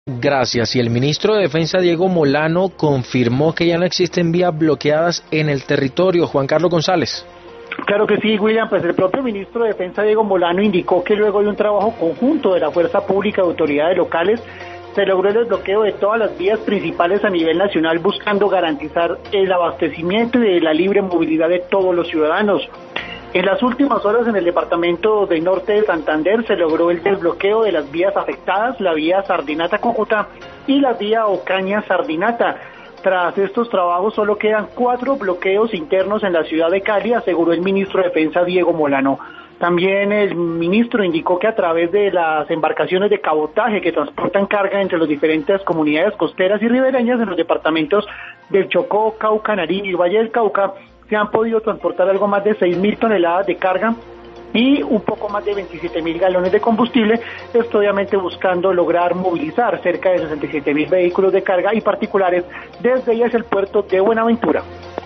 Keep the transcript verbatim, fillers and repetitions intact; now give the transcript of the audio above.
Gracias. Y el ministro de Defensa, Diego Molano, confirmó que ya no existen vías bloqueadas en el territorio. Juan Carlos González. Claro que sí, William, pues el propio ministro de Defensa, Diego Molano, indicó que luego de un trabajo conjunto de la Fuerza Pública y autoridades locales, se logró el desbloqueo de todas las vías principales a nivel nacional, buscando garantizar el abastecimiento y la libre movilidad de todos los ciudadanos. En las últimas horas en el departamento del norte de Santander se logró el desbloqueo de las vías afectadas, la vía Sardinata-Cúcuta y la vía Ocaña-Sardinata. Tras estos trabajos solo quedan cuatro bloqueos internos en la ciudad de Cali, aseguró el ministro de Defensa, Diego Molano. También el ministro indicó que a través de las embarcaciones de cabotaje que transportan carga entre las diferentes comunidades costeras y ribereñas en los departamentos del Chocó, Cauca, Nariño y Valle del Cauca, se han podido transportar algo más de seis mil toneladas de carga y un poco más de veintisiete mil galones de combustible, esto obviamente buscando lograr movilizar cerca de sesenta y siete mil vehículos de carga y particulares desde y hacia el puerto de Buenaventura.